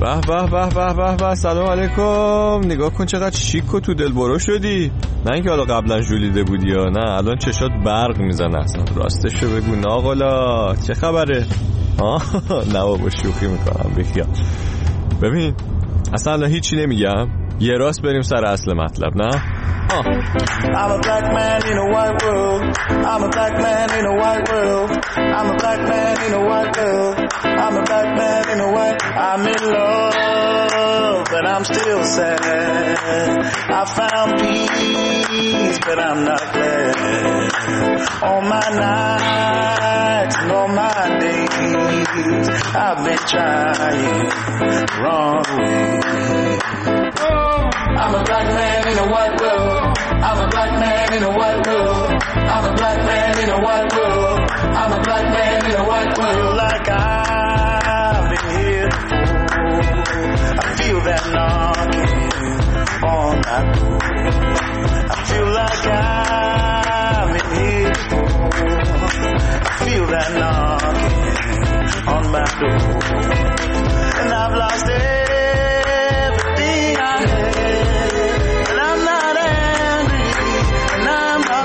به به به به به به، سلام علیکم. نگاه کن چقدر شیک و تو دل برو شدی. نه اینکه حالا قبلا ژولیده بودی یا نه، الان چشات برق میزنه اصلا. راستشو بگو ناقلا چه خبره؟ نه بابا شوخی میکنم بخیا. ببین اصلا الان هیچی نمیگم، یه راست بریم سر اصل مطلب. نه I'm a black man in a white world. I'm a black man in a white world. I'm a black man in a white world. I'm a black man in a white. I'm in love, but I'm still sad. I found peace, but I'm not glad. All my nights and all my days, I've been trying the wrong way. I'm a black man in a white world. I'm a black man in a white world. I'm a black man in a white world. I'm a black man in a white world. Like I've been here before. I feel that knocking on my door. I feel like I've been here before. I feel that knocking on my door. And I've lost everything I had. And I'm not angry, and I'm not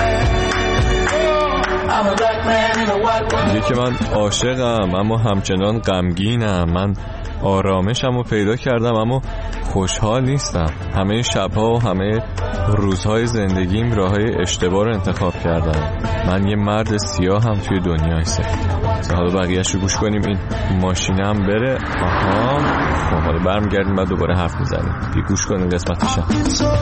mad. I'm a black man in a white world. میگه که من عاشقم اما همچنان غمگینم. من آرامشم رو پیدا کردم اما خوشحال نیستم. همه شبها و همه روزهای زندگیم راههای اشتباه رو انتخاب کردم. من یه مرد سیاه هم توی دنیای سفید. حالا بقیه‌اش رو گوش کنیم. این ماشینه هم بره. آها خب حالا برمیگردیم بعد دوباره حرف میزنیم. یه گوش کنیم قسمتش هم.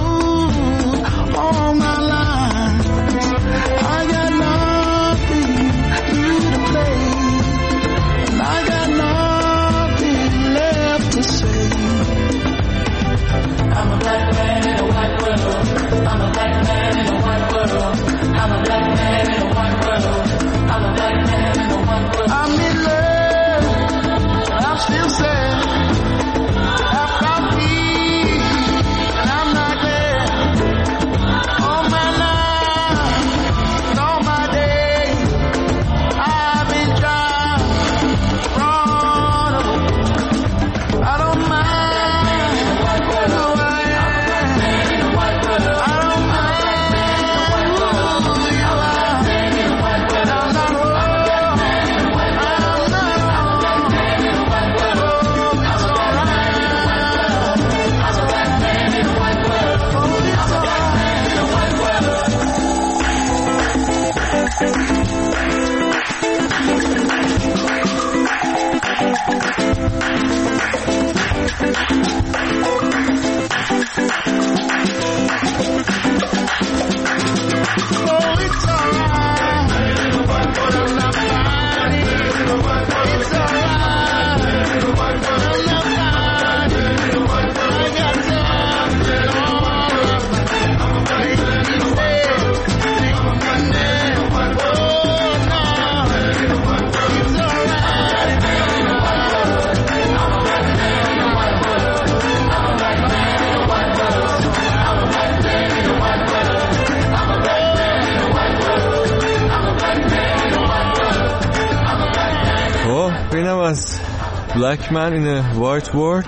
اینم از Black Man in a White World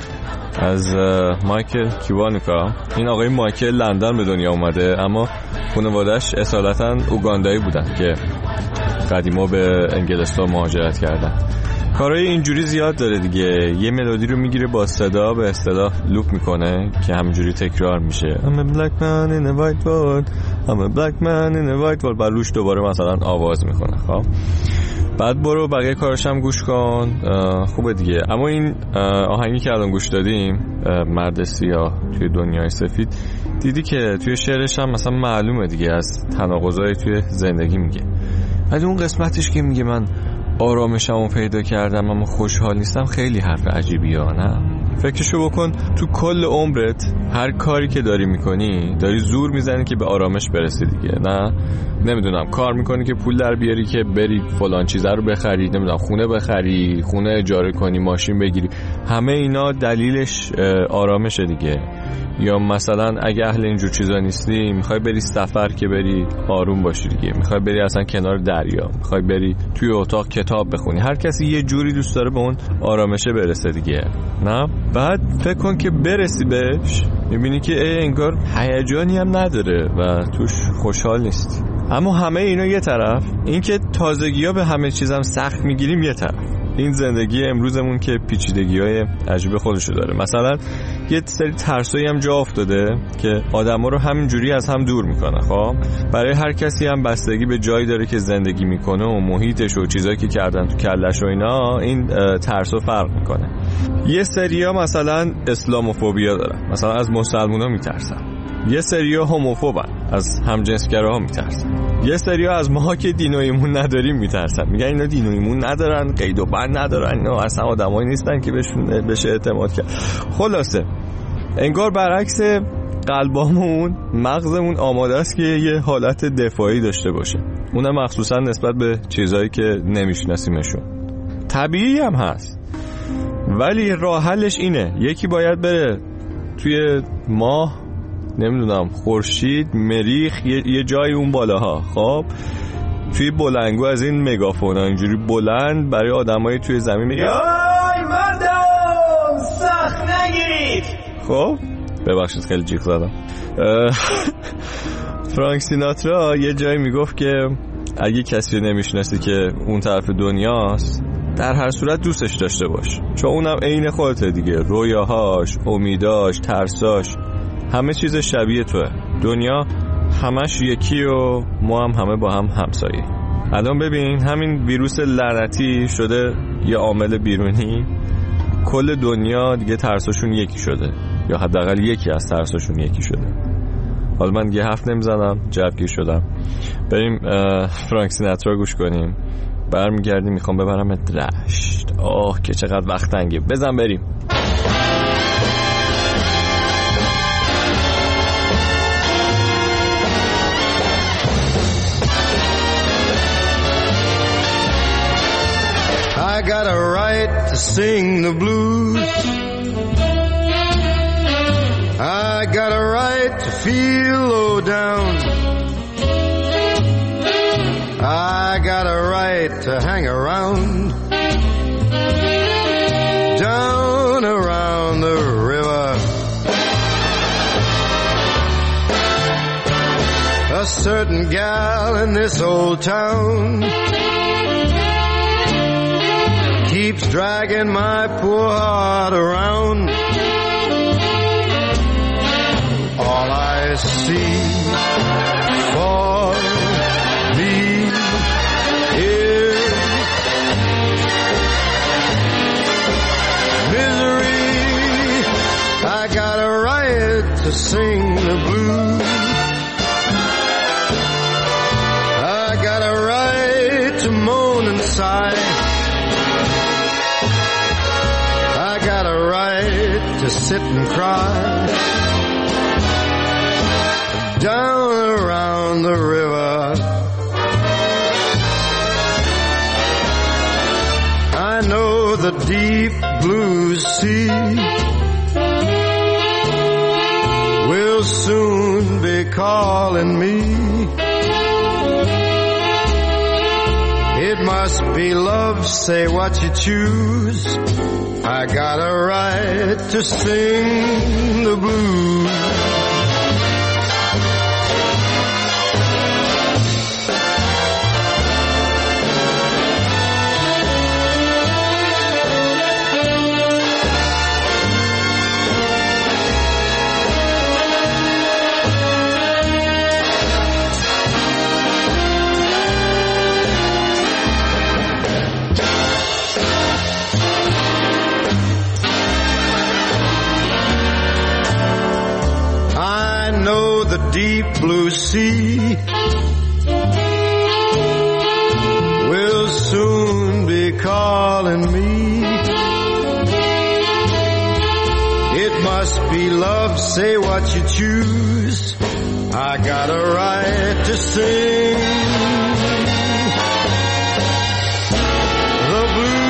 از مایکل کیوانوکا. این آقای مایکل لندن به دنیا اومده اما خانواده‌اش اصالتا اوگاندایی بودن که قدیما به انگلستان مهاجرت کردن. کارهای اینجوری زیاد داره دیگه. یه ملودی رو میگیره با صدا به اصطلاح لوپ میکنه که همینجوری تکرار میشه. I'm a black man in a white world. I'm a black man in a white world. بعد روش دوباره مثلا آواز میکنه. خب بعد برو بقیه کارش هم گوش کن. خوبه دیگه. اما این آهنگی که الان گوش دادیم مرد سیاه توی دنیای سفید، دیدی که توی شعرش هم مثلا معلومه دیگه از تناقضای توی زندگی میگه. ولی اون قسمتش که میگه من آرامشمو پیدا کردم اما خوشحال نیستم خیلی حرف عجیبیه. نه فکرشو بکن، تو کل عمرت هر کاری که داری میکنی داری زور میزنی که به آرامش برسی دیگه. نه نمیدونم کار میکنی که پول در بیاری که بری فلان چیزا رو بخری، نمیدونم خونه بخری، خونه اجاره کنی، ماشین بگیری، همه اینا دلیلش آرامشه دیگه. یا مثلا اگه اهل اینجور چیزا نیستی، میخوای بری سفر که بری آروم باشی دیگه، میخوای بری اصلا کنار دریا، میخوای بری توی اتاق کتاب بخونی. هر کسی یه جوری دوست داره به اون آرامشه برسه دیگه، نه؟ بعد فکر کن که برسی بهش میبینی که انگار هیجانی هم نداره و توش خوشحال نیستی. اما همه اینا یه طرف، این که تازگی‌ها به همه چیزم سخت میگیریم یه طرف، این زندگی امروزمون که پیچیدگی‌های عجیب خودشو داره. مثلا یه سری ترسایی هم جا افتاده که آدما رو همینجوری از هم دور میکنه. خب برای هر کسی هم بستگی به جایی داره که زندگی میکنه و محیطش و چیزایی که کردن تو کلش و اینا، این ترسو فرق میکنه. یه سریا مثلا اسلاموفوبیا دارن، مثلا از مسلمونا میترسن. یه سریا هوموفوبن، از همجنسگراها میترسن. یه سریا از ماها که دین و ایمون نداریم میترسن، میگن اینا دین و ایمون ندارن، قید و بند ندارن، اینا اصلا آدمایی نیستن که بشه اعتماد کرد. خلاصه انگار برعکس قلبامون، مغزمون آماده است که یه حالت دفاعی داشته باشه، اونم مخصوصا نسبت به چیزایی که نمیشناسیمشون. طبیعی هم هست، ولی راه حلش اینه: یکی باید بره توی ماه، نمیدونم خورشید، مریخ، یه جای اون بالاها، خب توی بلنگو از این مگافون اینجوری بلند برای آدمای توی زمین میگه آی مردم سخت نگیرید. خب ببخشید خیلی جیغ زدم. فرانک سیناترا یه جایی میگفت که اگه کسی رو نمیشناسی که اون طرف دنیاست، در هر صورت دوستش داشته باش، چون اونم عین خودته دیگه، رویاهاش، امیداش، ترساش، همه چیز شبیه توه. دنیا همش یکی و ما هم همه با هم همسایه. الان ببین همین ویروس لعنتی شده یه عامل بیرونی، کل دنیا دیگه ترساشون یکی شده، یا حداقل یکی از ترساشون یکی شده. حالا من دیگه حرف نمیزنم، جوگیر شدم. بریم فرانک سیناترا گوش کنیم، برمیگردیم میخوام ببرم رشت. آه که چقدر وقت تنگه، بزن بریم. I got a right to sing the blues. I got a right to feel low down. I got a right to hang around down around the river. A certain gal in this old town keeps dragging my poor heart around. All I see for me is misery. I got a right to sing the blues. I got a right to moan and sigh. Got a right to sit and cry down around the river. I know the deep blue sea will soon be calling me. It must be love, say what you choose. I got a right to sing the blues. The deep blue sea will soon be calling me. It must be love, say what you choose. I got a right to sing the blues.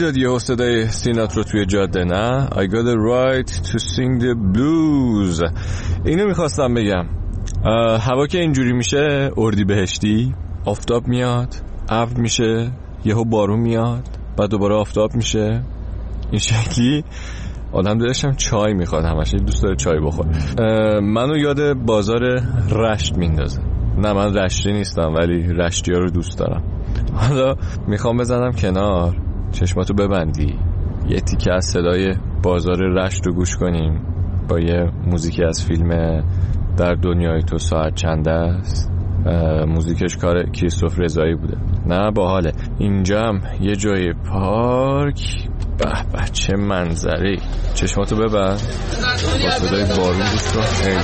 داد یه صدای سیناترا توی جاده، نه؟ I got the right to sing the blues. اینو میخواستم بگم. هوا که اینجوری میشه، اردیبهشتی، آفتاب میاد، ابر میشه، یهو بارون میاد، بعد دوباره آفتاب میشه. این شکلی آدم دلش هم چای میخواد، همش دوست داره چای بخوره. منو یاد بازار رشت میندازه. نه من رشتی نیستم ولی رشتی ها رو دوست دارم. حالا میخوام بزنم کنار، چشماتو ببندی، یه تیکه از صدای بازار رشت رو گوش کنیم با یه موزیکی از فیلم در دنیای تو ساعت چند است. موزیکش کار کریستوف رضایی بوده. نه باحاله. اینجا هم یه جای پارک. به چه منظری. چشماتو ببند با صدای بارون گوش کن. خیلی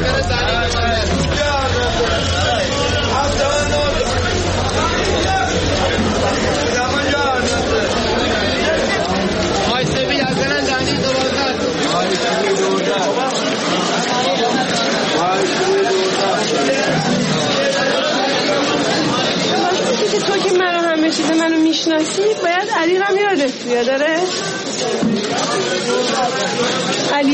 تو که همه چیز منو میشناسی باید علی رو یادت بیاد. داره علی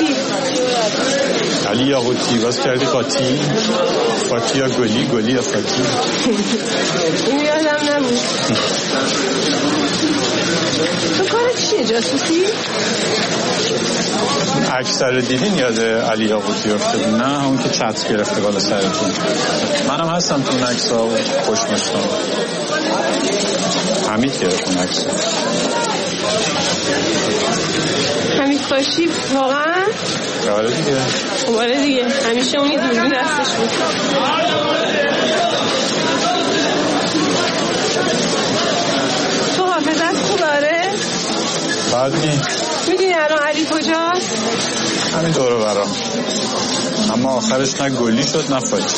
یاقوتی باز کردی قاطی یا گلی یا فاتی. این یادم نبود. تو کارت چیه؟ جاسوسی؟ اکثر دیدین یاد علی یاقوتی افتاد؟ نه اون که چت گرفته بالا سرتون. منم هستم تو اون عکس‌ها خوشمشتم. حمید گرفت اون عکس‌ها. حمید باشی واقعا؟ آره دیگه همیشه اونی دوربین دستش بود. تو حافظت خوب داره؟ بعد میدونی الان علی کجاست؟ همین دورو برام. اما آخرش نه گلی شد نه فاتی.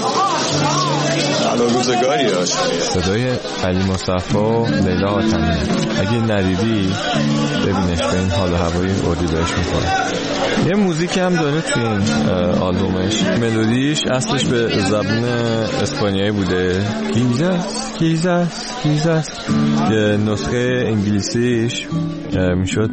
الان روزگاری عاشقیه. صدای علی مصطفی و لیلا حاتمی. اگه ندیدی ببینش، به این حال و هوای اردیبهشت میکنه. یه موزیک هم داره توی این آلبومش. ملودیش اصلش به زبان اسپانیایی بوده. گیزاس. یه نسخه انگلیسیش میشد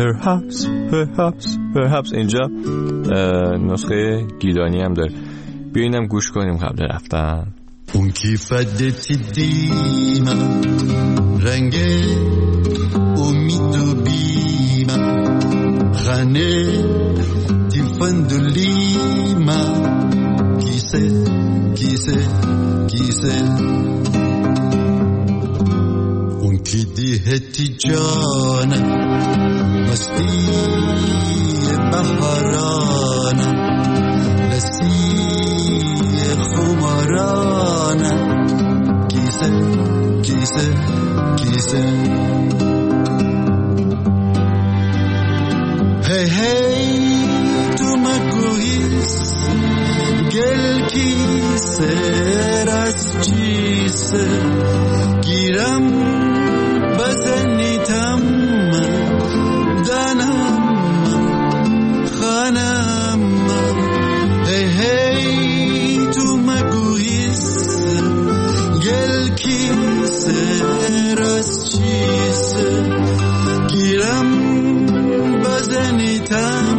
perhaps. اینجا نسخه گیلانی هم داره. بیاینم گوش کنیم قبل رفتن. اون کیفت دیدیم رنگ امید و بیم غنه تیفندولیم کیسه اون کی دیهتی جان مستی بهاران لسی خماران کیسه hey tu me cohis gel kise rasjise giram bazanitam danam khanam hey tu me cohis gel kise rasjise giram bazanitam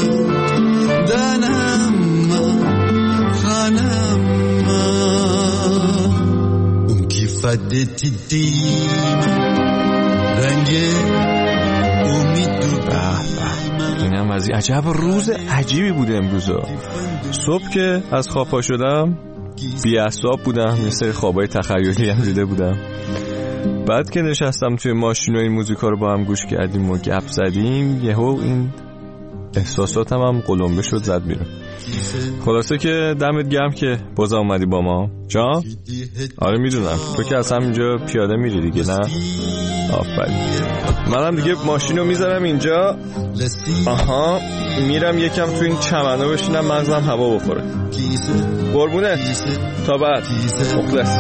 danam khanam un kifadeti dim range umidu. اینم از عجب روز عجیبی بوده امروزا. صبح که از خواب پا شدم بی اعصاب بودم، یه سری خوابای تخیلی هم دیده بودم. بعد که نشستم توی ماشین و این موزیکا رو با هم گوش کردیم و گپ زدیم، یهو این احساساتم هم قلمبه شد زد بیرون. خلاصه که دمت گرم که بازم اومدی با ما. جان؟ آره میدونم تو که از همینجا پیاده میری دیگه، نه؟ آفرین. منم دیگه ماشین رو میذارم اینجا. آها میرم یکم تو این چمنو بشینم مغزم هوا بخوره. قربونه تا بعد. مخلص.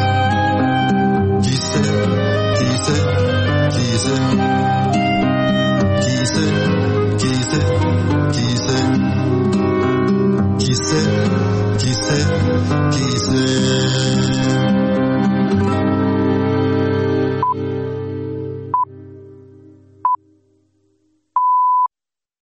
He said